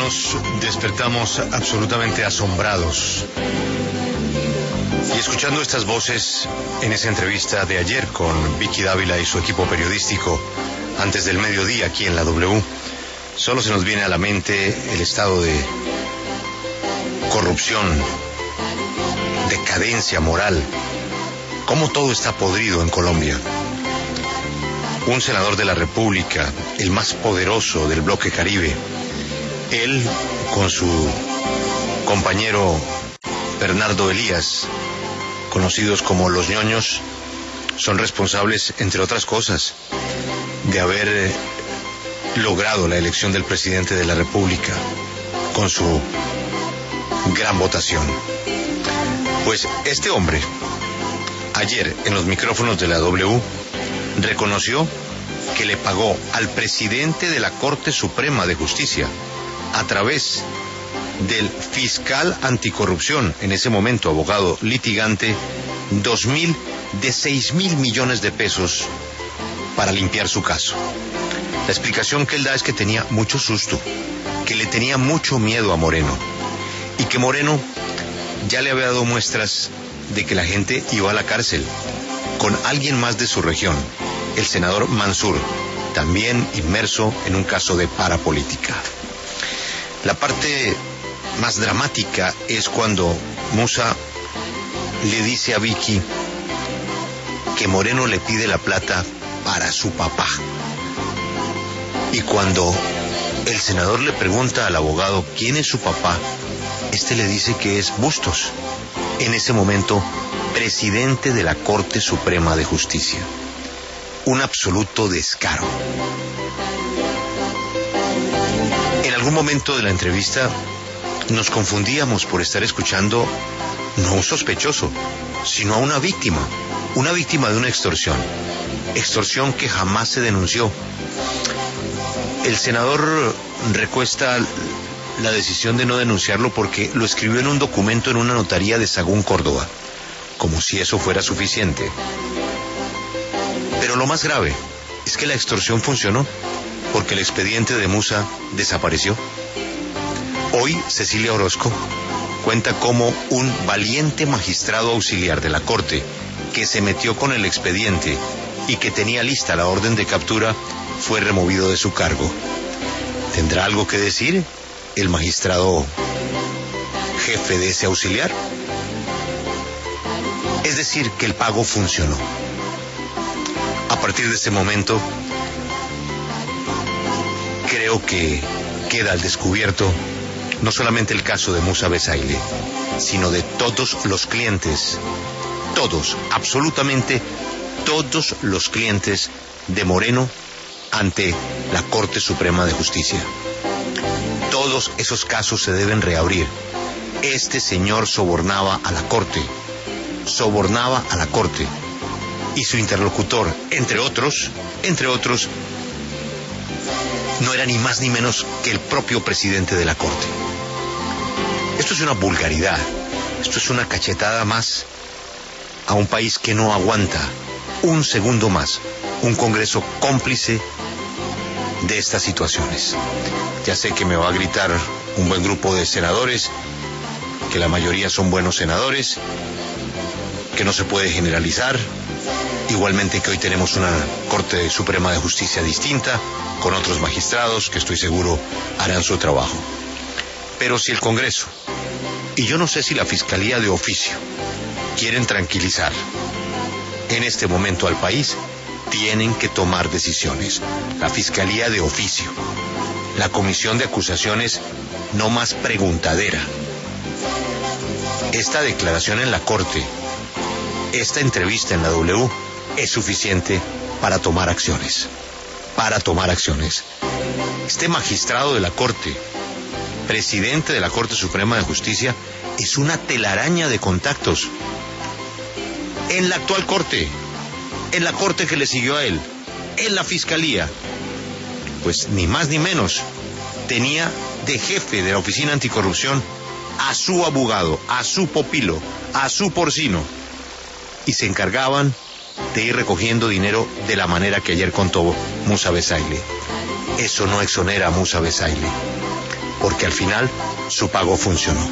nos despertamos absolutamente asombrados. Y escuchando estas voces en esa entrevista de ayer con Vicky Dávila y su equipo periodístico antes del mediodía aquí en la W, solo se nos viene a la mente el estado de corrupción, decadencia moral, cómo todo está podrido en Colombia. Un senador de la República, el más poderoso del bloque Caribe, él con su compañero Bernardo Elías, conocidos como los ñoños, son responsables, entre otras cosas, de haber logrado la elección del presidente de la República con su gran votación. Pues este hombre, ayer en los micrófonos de la W, reconoció que le pagó al presidente de la Corte Suprema de Justicia, a través del fiscal anticorrupción, en ese momento abogado litigante, 6.000 millones de pesos para limpiar su caso. La explicación que él da es que tenía mucho susto, que le tenía mucho miedo a Moreno, y que Moreno ya le había dado muestras de que la gente iba a la cárcel, con alguien más de su región, el senador Mansur, también inmerso en un caso de parapolítica. La parte más dramática es cuando Musa le dice a Vicky que Moreno le pide la plata para su papá. Y cuando el senador le pregunta al abogado quién es su papá, este le dice que es Bustos, en ese momento presidente de la Corte Suprema de Justicia. Un absoluto descaro. En algún momento de la entrevista nos confundíamos por estar escuchando no a un sospechoso, sino a una víctima de una extorsión que jamás se denunció. El senador recuesta la decisión de no denunciarlo porque lo escribió en un documento en una notaría de Sagún, Córdoba, como si eso fuera suficiente. Pero lo más grave es que la extorsión funcionó, porque el expediente de Musa desapareció. Hoy Cecilia Orozco cuenta cómo un valiente magistrado auxiliar de la Corte, que se metió con el expediente y que tenía lista la orden de captura, fue removido de su cargo. ¿Tendrá algo que decir el magistrado jefe de ese auxiliar? Es decir, que el pago funcionó. A partir de este momento, creo que queda al descubierto no solamente el caso de Musa Besaile, sino de todos los clientes, todos, absolutamente todos los clientes de Moreno ante la Corte Suprema de Justicia. Todos esos casos se deben reabrir. Este señor sobornaba a la Corte, y su interlocutor, entre otros, no era ni más ni menos que el propio presidente de la Corte. Esto es una vulgaridad, esto es una cachetada más a un país que no aguanta un segundo más un Congreso cómplice de estas situaciones. Ya sé que me va a gritar un buen grupo de senadores, que la mayoría son buenos senadores, que no se puede generalizar, igualmente que hoy tenemos una Corte Suprema de Justicia distinta, con otros magistrados que estoy seguro harán su trabajo. Pero si el Congreso, y yo no sé si la Fiscalía de Oficio, quieren tranquilizar en este momento al país, tienen que tomar decisiones. La Fiscalía de Oficio, la Comisión de Acusaciones, no más preguntadera. Esta declaración en la Corte, esta entrevista en la W, es suficiente para tomar acciones. Este magistrado de la Corte, presidente de la Corte Suprema de Justicia, es una telaraña de contactos en la actual Corte, en la Corte que le siguió a él, en la Fiscalía. Pues ni más ni menos, tenía de jefe de la Oficina Anticorrupción a su abogado, a su pupilo, a su porcino, y se encargaban de ir recogiendo dinero de la manera que ayer contó Musa Besaile. Eso no exonera a Musa Besaile. porque al final su pago funcionó.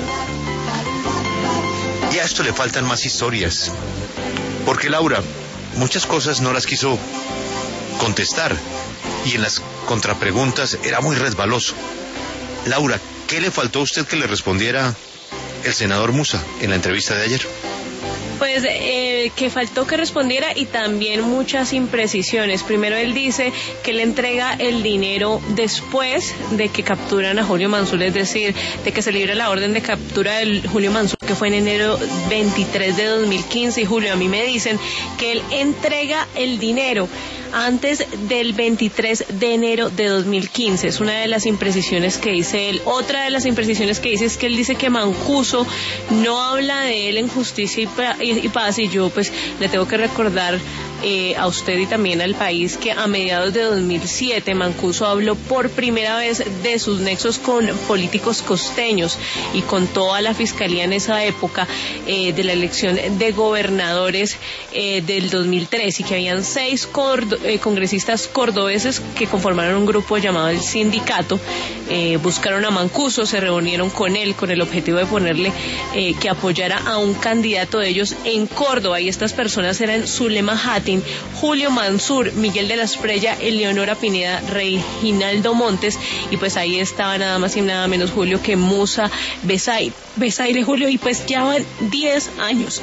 Y a esto le faltan más historias, porque Laura muchas cosas no las quiso contestar y en las contrapreguntas era muy resbaloso. Laura, ¿qué le faltó a usted que le respondiera el senador Musa en la entrevista de ayer? Pues que faltó que respondiera y también muchas imprecisiones. Primero él dice que le entrega el dinero después de que capturan a Julio Mansur, es decir, de que se libra la orden de captura de Julio Mansur, que fue en enero 23 de 2015. Y Julio, a mí me dicen que él entrega el dinero antes del 23 de enero de 2015. Es una de las imprecisiones que dice él. Otra de las imprecisiones que dice es que él dice que Mancuso no habla de él en Justicia y Paz, y yo pues le tengo que recordar a usted y también al país que a mediados de 2007 Mancuso habló por primera vez de sus nexos con políticos costeños y contó a la fiscalía en esa época de la elección de gobernadores del 2003 y que habían 6 congresistas cordobeses que conformaron un grupo llamado el Sindicato. Buscaron a Mancuso, se reunieron con él con el objetivo de ponerle que apoyara a un candidato de ellos en Córdoba, y estas personas eran Zulema Hatin, Julio Mansur, Miguel de la Esprella, Eleonora Pineda, Reginaldo Montes, y pues ahí estaba nada más y nada menos Julio que Musa Besaile, Julio, y pues ya van 10 años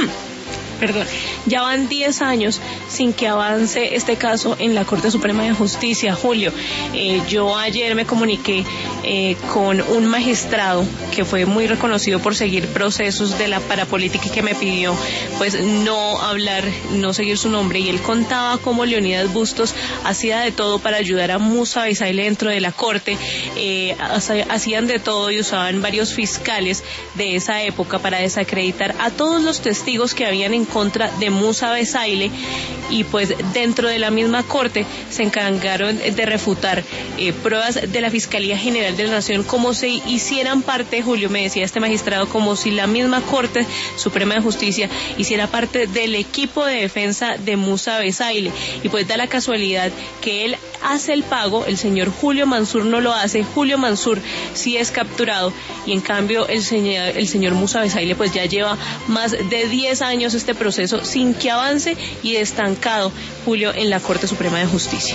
ya van 10 años sin que avance este caso en la Corte Suprema de Justicia. Julio, yo ayer me comuniqué con un magistrado que fue muy reconocido por seguir procesos de la parapolítica y que me pidió pues no seguir su nombre, y él contaba cómo Leonidas Bustos hacía de todo para ayudar a Musa Besaile dentro de la Corte. Hacían de todo y usaban varios fiscales de esa época para desacreditar a todos los testigos que habían en contra de Musa Besaile, y pues dentro de la misma Corte se encargaron de refutar pruebas de la Fiscalía General de la Nación como si hicieran parte, Julio, me decía este magistrado, como si la misma Corte Suprema de Justicia hiciera parte del equipo de defensa de Musa Besaile. Y pues da la casualidad que él hace el pago, el señor Julio Mansur no lo hace. Julio Mansur sí es capturado, y en cambio el señor Musa Besaile pues ya lleva más de 10 años este proceso sin que avance y estancado, Julio, en la Corte Suprema de Justicia.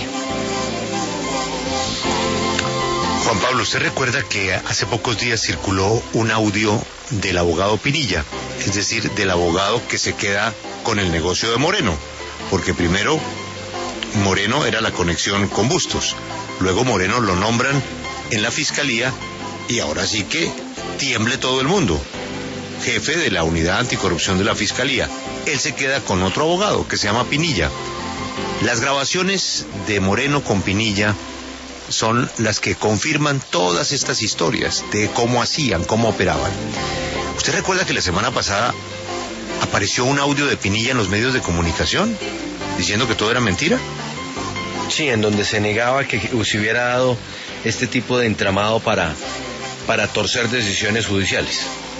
Juan Pablo, ¿usted recuerda que hace pocos días circuló un audio del abogado Pinilla? Es decir, del abogado que se queda con el negocio de Moreno, porque primero Moreno era la conexión con Bustos, luego Moreno lo nombran en la Fiscalía y ahora sí que tiemble todo el mundo, jefe de la Unidad Anticorrupción de la Fiscalía. Él se queda con otro abogado que se llama Pinilla. Las grabaciones de Moreno con Pinilla son las que confirman todas estas historias de cómo hacían, cómo operaban. ¿Usted recuerda que la semana pasada apareció un audio de Pinilla en los medios de comunicación diciendo que todo era mentira? Sí, en donde se negaba que se hubiera dado este tipo de entramado para torcer decisiones judiciales.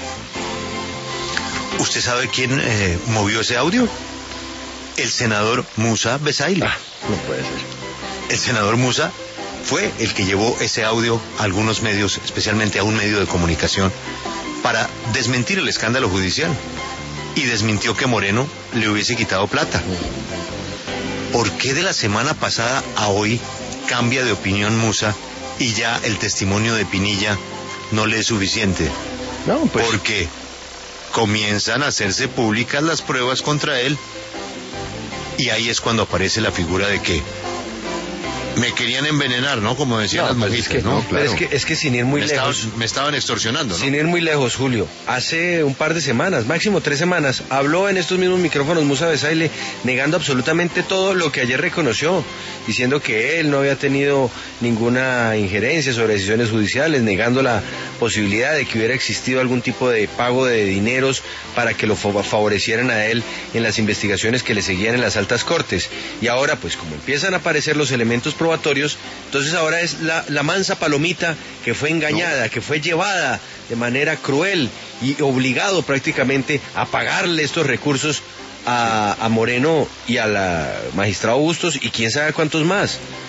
¿Usted sabe quién movió ese audio? El senador Musa Besaile. No puede ser. El senador Musa fue el que llevó ese audio a algunos medios, especialmente a un medio de comunicación, para desmentir el escándalo judicial. Y desmintió que Moreno le hubiese quitado plata. ¿Por qué de la semana pasada a hoy cambia de opinión Musa y ya el testimonio de Pinilla no le es suficiente? No, pues... Porque comienzan a hacerse públicas las pruebas contra él, y ahí es cuando aparece la figura de que me querían envenenar, ¿no? Como decían las monjitas, ¿no? Claro. Es que sin ir muy lejos... Me estaban extorsionando, ¿no? Sin ir muy lejos, Julio. Hace un par de semanas, máximo 3 semanas, habló en estos mismos micrófonos Musa Besaile, negando absolutamente todo lo que ayer reconoció, diciendo que él no había tenido ninguna injerencia sobre decisiones judiciales, negando la posibilidad de que hubiera existido algún tipo de pago de dineros para que lo favorecieran a él en las investigaciones que le seguían en las altas cortes. Y ahora, pues como empiezan a aparecer los elementos probatorios, entonces ahora es la mansa palomita que fue engañada, que fue llevada de manera cruel y obligado prácticamente a pagarle estos recursos a Moreno y a la magistrado Bustos y quién sabe cuántos más.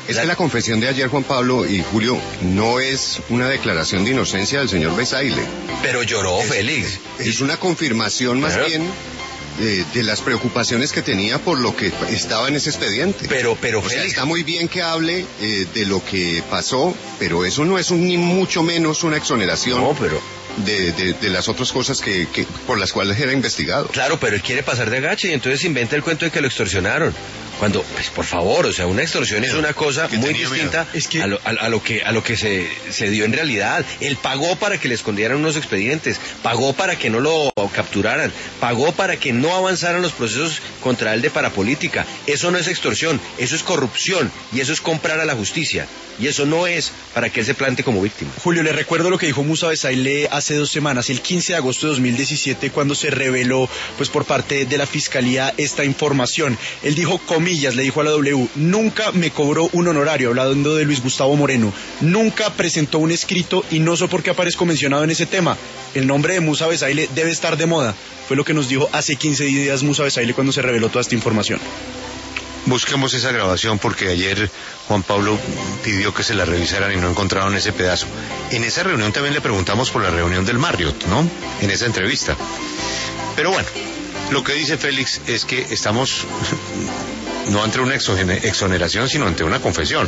Es que la confesión de ayer, Juan Pablo y Julio, no es una declaración de inocencia del señor Besaile. Pero lloró Félix. Es una confirmación más Claro. bien de las preocupaciones que tenía por lo que estaba en ese expediente. Pero O sea, Félix, está muy bien que hable de lo que pasó, pero eso no es ni mucho menos una exoneración no, pero de las otras cosas que por las cuales era investigado. claro, pero él quiere pasar de agache y entonces inventa el cuento de que lo extorsionaron. Cuando, pues por favor, o sea, una extorsión es una cosa que muy tenía distinta miedo. Es que- a lo que se dio en realidad. Él pagó para que le escondieran unos expedientes, pagó para que no lo capturaran, pagó para que no avanzaran los procesos contra él de parapolítica. Eso no es extorsión, eso es corrupción y eso es comprar a la justicia. Y eso no es para que él se plante como víctima. Julio, le recuerdo lo que dijo Musa Besaile hace 2 semanas, el 15 de agosto de 2017, cuando se reveló pues por parte de la Fiscalía esta información. Él dijo, comillas, le dijo a la W, nunca me cobró un honorario, hablando de Luis Gustavo Moreno, nunca presentó un escrito y no sé por qué aparezco mencionado en ese tema. El nombre de Musa Besaile debe estar de moda. Fue lo que nos dijo hace 15 días Musa Besaile cuando se reveló toda esta información. Busquemos esa grabación porque ayer Juan Pablo pidió que se la revisaran y no encontraron ese pedazo. En esa reunión también le preguntamos por la reunión del Marriott, ¿no? En esa entrevista. Pero bueno, lo que dice Félix es que estamos no ante una exoneración, sino ante una confesión.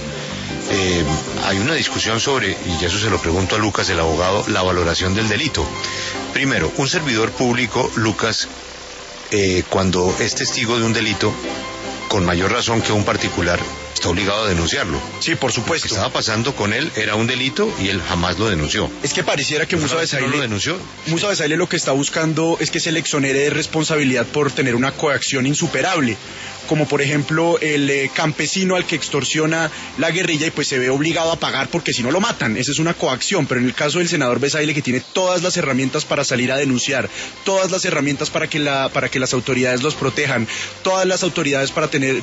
Hay una discusión sobre, y eso se lo pregunto a Lucas, el abogado, la valoración del delito. Primero, un servidor público, Lucas, cuando es testigo de un delito, con mayor razón que un particular, está obligado a denunciarlo. Sí, por Lo que supuesto. estaba pasando con él era un delito y él jamás lo denunció. Es que pareciera que Musa ¿No lo Besaile... denunció? Musa Besaile lo que está buscando es que se le exonere de responsabilidad por tener una coacción insuperable, como por ejemplo el campesino al que extorsiona la guerrilla y pues se ve obligado a pagar porque si no lo matan. Esa es una coacción, pero en el caso del senador Besaile, que tiene todas las herramientas para salir a denunciar, todas las herramientas para que las autoridades los protejan, todas las autoridades para tener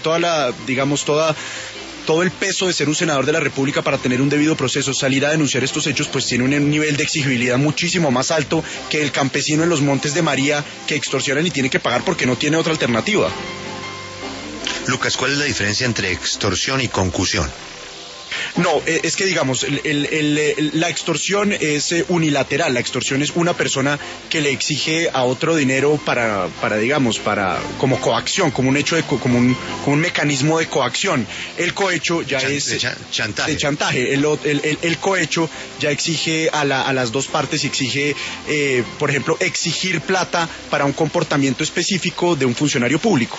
todo el peso de ser un senador de la República para tener un debido proceso, salir a denunciar estos hechos, pues tiene un nivel de exigibilidad muchísimo más alto que el campesino en los Montes de María que extorsionan y tiene que pagar porque no tiene otra alternativa. Lucas, ¿cuál es la diferencia entre extorsión y concusión? No, es que digamos, la extorsión es unilateral. La extorsión es una persona que le exige a otro dinero para como coacción, como un hecho como un mecanismo de coacción. El cohecho ya es chantaje. de chantaje. El cohecho ya exige a las dos partes y exige, por ejemplo, exigir plata para un comportamiento específico de un funcionario público.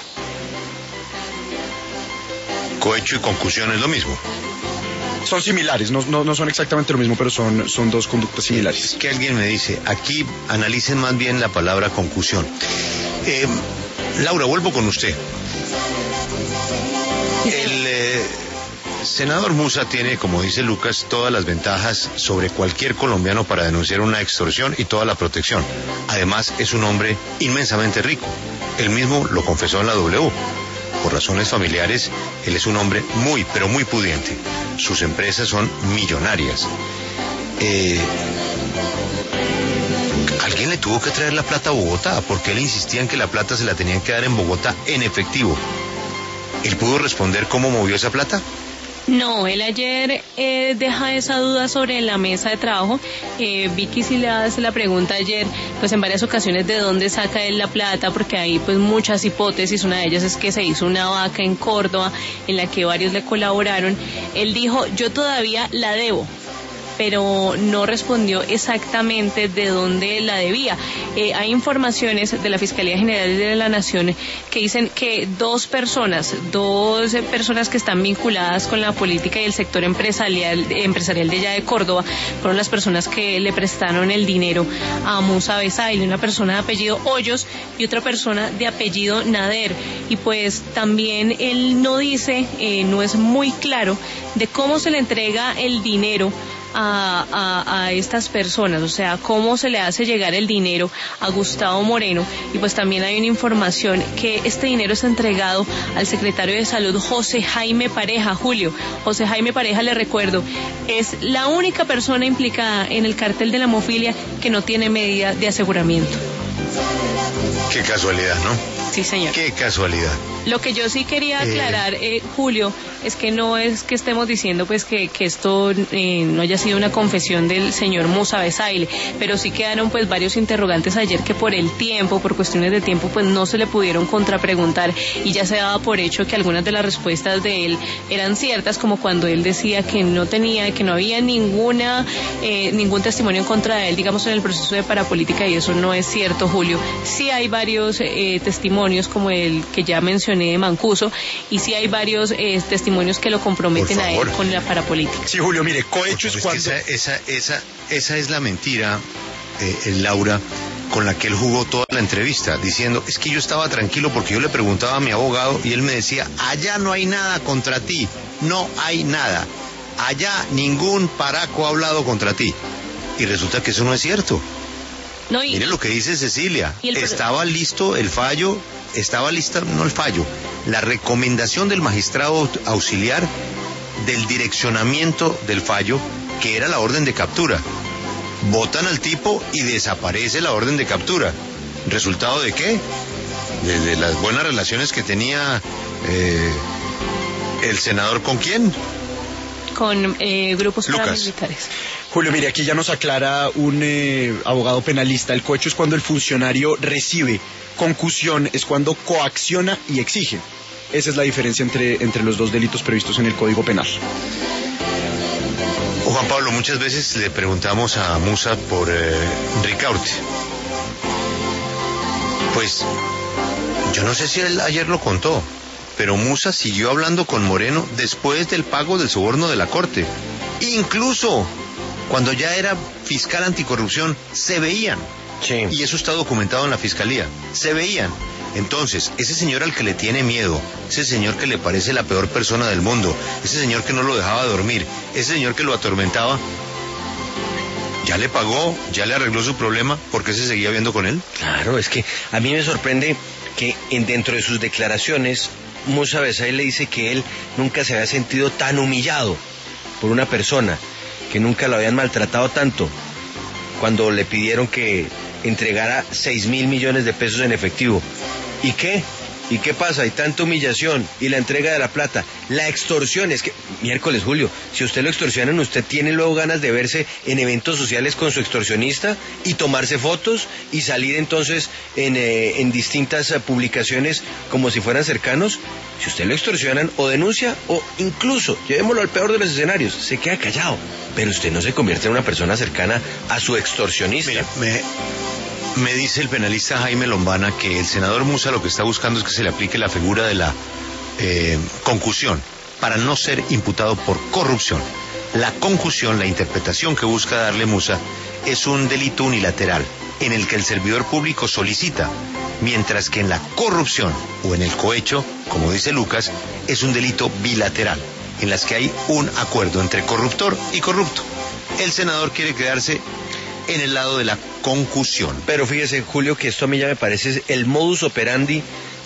Cohecho y concusión es lo mismo. Son similares, no son exactamente lo mismo, pero son dos conductas similares. Es que alguien me dice, aquí analicen más bien la palabra concusión. Laura, vuelvo con usted. El senador Musa tiene, como dice Lucas, todas las ventajas sobre cualquier colombiano para denunciar una extorsión y toda la protección. Además, es un hombre inmensamente rico. Él mismo lo confesó en la W. Por razones familiares, él es un hombre muy, pero muy pudiente. Sus empresas son millonarias. Alguien le tuvo que traer la plata a Bogotá, porque él insistía en que la plata se la tenían que dar en Bogotá en efectivo. ¿Él pudo responder cómo movió esa plata? No, él ayer deja esa duda sobre la mesa de trabajo. Vicky sí le hace la pregunta ayer, pues en varias ocasiones, de dónde saca él la plata, porque hay pues muchas hipótesis. Una de ellas es que se hizo una vaca en Córdoba en la que varios le colaboraron. Él dijo, yo todavía la debo, pero no respondió exactamente de dónde la debía. Hay informaciones de la Fiscalía General de la Nación que dicen que dos personas que están vinculadas con la política y el sector empresarial de allá de Córdoba fueron las personas que le prestaron el dinero a Musa Besaile, una persona de apellido Hoyos y otra persona de apellido Nader. Y pues también él no dice, no es muy claro de cómo se le entrega el dinero a estas personas, o sea, cómo se le hace llegar el dinero a Gustavo Moreno. Y pues también hay una información que este dinero es entregado al secretario de Salud, José Jaime Pareja. Julio, José Jaime Pareja, le recuerdo, es la única persona implicada en el cártel de la hemofilia que no tiene medida de aseguramiento. Qué casualidad, ¿no? Sí, señor. Qué casualidad. Lo que yo sí quería aclarar, Julio, es que no es que estemos diciendo pues que esto no haya sido una confesión del señor Musa Besaile, pero sí quedaron pues varios interrogantes ayer que por el tiempo, por cuestiones de tiempo, pues no se le pudieron contrapreguntar y ya se daba por hecho que algunas de las respuestas de él eran ciertas, como cuando él decía que no había ningún testimonio en contra de él, digamos, en el proceso de parapolítica, y eso no es cierto, Julio. Sí hay varios testimonios como el que ya mencioné de Mancuso, y sí hay varios testimonios que lo comprometen a él con la parapolítica. Sí, Julio, mire, cohecho es cuando... Esa es la mentira, Laura, con la que él jugó toda la entrevista, diciendo, es que yo estaba tranquilo porque yo le preguntaba a mi abogado y él me decía, allá no hay nada contra ti, no hay nada, allá ningún paraco ha hablado contra ti. Y resulta que eso no es cierto. No, mire lo que dice Cecilia, estaba listo el fallo, la recomendación del magistrado auxiliar del direccionamiento del fallo, que era la orden de captura. Votan al tipo y desaparece la orden de captura. ¿Resultado de qué? De las buenas relaciones que tenía el senador, ¿con quién? Con grupos paramilitares. Julio, mire, aquí ya nos aclara un abogado penalista, el cohecho es cuando el funcionario recibe, concusión es cuando coacciona y exige. Esa es la diferencia entre los dos delitos previstos en el Código Penal. Juan Pablo, muchas veces le preguntamos a Musa por Ricaurte. Pues, yo no sé si él ayer lo contó, pero Musa siguió hablando con Moreno después del pago del soborno de la Corte. Incluso cuando ya era fiscal anticorrupción, se veían. Sí. Y eso está documentado en la fiscalía. Se veían. Entonces, ese señor al que le tiene miedo, ese señor que le parece la peor persona del mundo, ese señor que no lo dejaba dormir, ese señor que lo atormentaba, ya le pagó, ya le arregló su problema, ¿por qué se seguía viendo con él? Claro, es que a mí me sorprende que dentro de sus declaraciones, Musa Besaile le dice que él nunca se había sentido tan humillado por una persona, que nunca lo habían maltratado tanto, cuando le pidieron que entregara 6.000 millones de pesos en efectivo. ¿Y qué? ¿Y qué pasa? Hay tanta humillación y la entrega de la plata, la extorsión. Es que, miércoles, Julio, si usted lo extorsionan, usted tiene luego ganas de verse en eventos sociales con su extorsionista y tomarse fotos y salir entonces en distintas publicaciones como si fueran cercanos. Si usted lo extorsionan, o denuncia, o incluso, llevémoslo al peor de los escenarios, se queda callado, pero usted no se convierte en una persona cercana a su extorsionista. Mire, me dice el penalista Jaime Lombana que el senador Musa lo que está buscando es que se le aplique la figura de la concusión para no ser imputado por corrupción. La concusión, la interpretación que busca darle Musa, es un delito unilateral en el que el servidor público solicita, mientras que en la corrupción o en el cohecho, como dice Lucas, es un delito bilateral, en las que hay un acuerdo entre corruptor y corrupto. El senador quiere quedarse en el lado de la concusión. Pero fíjese, Julio, que esto a mí ya me parece el modus operandi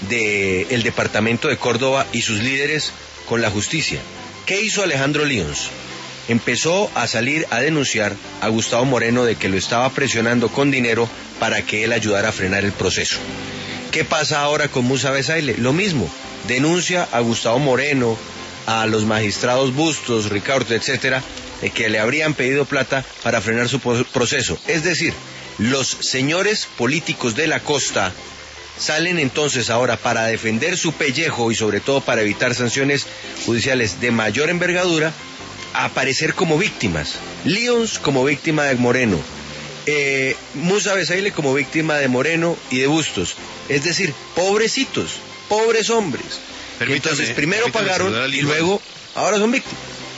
del departamento de Córdoba y sus líderes con la justicia. ¿Qué hizo Alejandro Lions? Empezó a salir a denunciar a Gustavo Moreno de que lo estaba presionando con dinero para que él ayudara a frenar el proceso. ¿Qué pasa ahora con Musa Besaile? Lo mismo, denuncia a Gustavo Moreno, a los magistrados Bustos, Ricaurte, etcétera, de que le habrían pedido plata para frenar su proceso. Es decir, los señores políticos de la costa salen entonces ahora para defender su pellejo y sobre todo para evitar sanciones judiciales de mayor envergadura, a aparecer como víctimas. Lions como víctima de Moreno, Musa Besaile como víctima de Moreno y de Bustos. Es decir, pobrecitos, pobres hombres. Entonces primero pagaron y luego ahora son víctimas.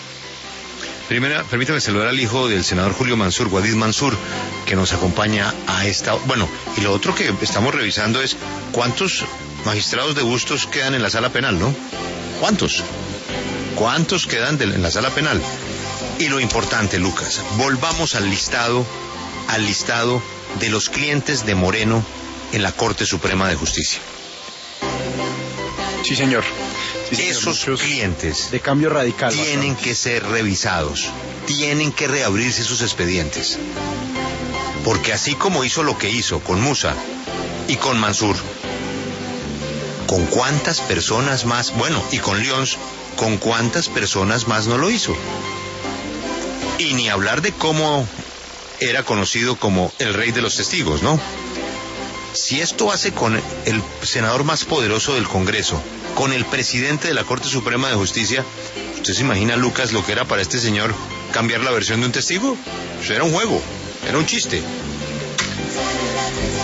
Permítame saludar al hijo del senador Julio Mansur, Guadid Mansur, que nos acompaña a esta... Bueno, y lo otro que estamos revisando es cuántos magistrados de Bustos quedan en la sala penal, ¿no? ¿Cuántos? ¿Cuántos quedan en la sala penal? Y lo importante, Lucas, volvamos al listado de los clientes de Moreno en la Corte Suprema de Justicia. Sí, señor. Esos clientes de cambio radical tienen que ser revisados, tienen que reabrirse sus expedientes, porque así como hizo lo que hizo con Musa y con Mansur, ¿Con cuántas personas más? Bueno, y con Lyons, ¿con cuántas personas más no lo hizo? Y ni hablar de cómo era conocido como el rey de los testigos, ¿no? Si esto hace con el senador más poderoso del Congreso, con el presidente de la Corte Suprema de Justicia, ¿usted se imagina, Lucas, lo que era para este señor cambiar la versión de un testigo? Eso era un juego, era un chiste.